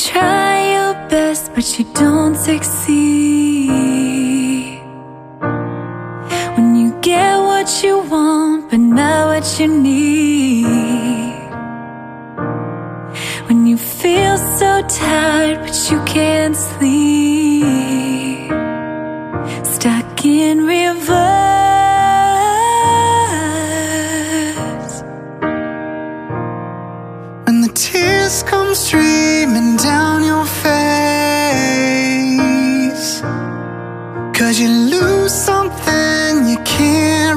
try your best, but you don't succeed. When you get what you want, but not what you need. When you feel so tired, but you can't sleep. Stuck in reverse. When the tears come streaming down your face, 'cause you lose something you can't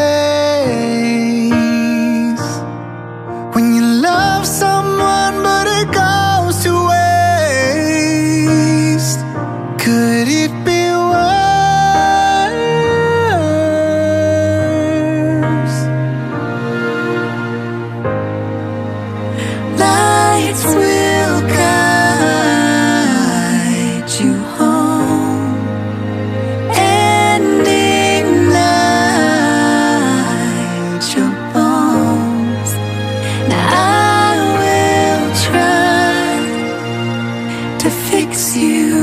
replace. When you love someone but it goes to waste, could it be worse? Lights will guide you home and ignite your bones. Now I will try to fix you.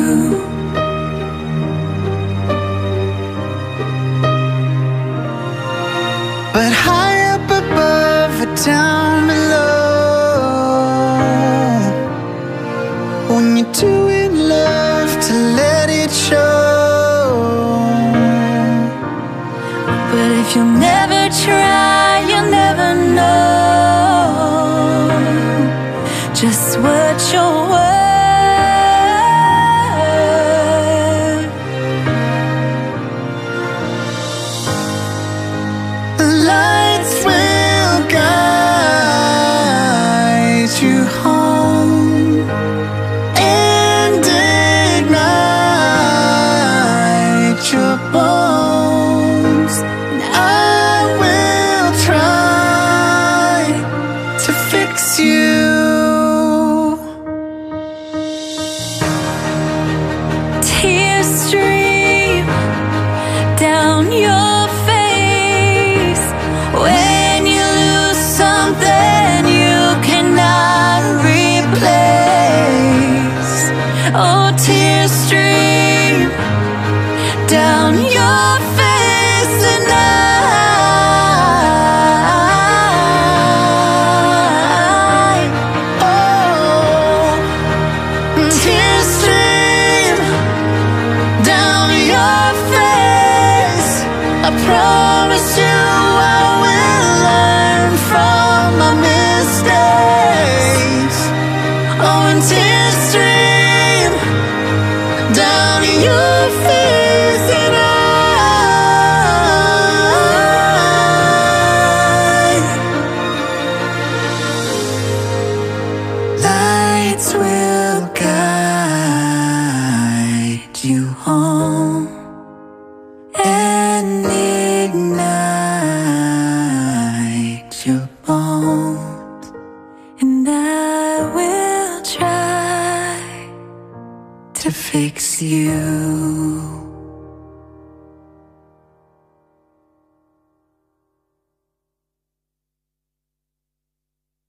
But high up above or down below, when you're doing love to let it show. But if you'll never try, you'll never know just what you're worth. The lights will guide you home and ignite your bones. I will try to fix you. Tears stream down your face when you lose something you cannot replace. Oh, tears stream down your face, and Tears stream down your face. I promise you I will learn from my mistakes. Oh, and tears stream down your face, and lights will guide you home and ignite your bones. and I will try To fix you.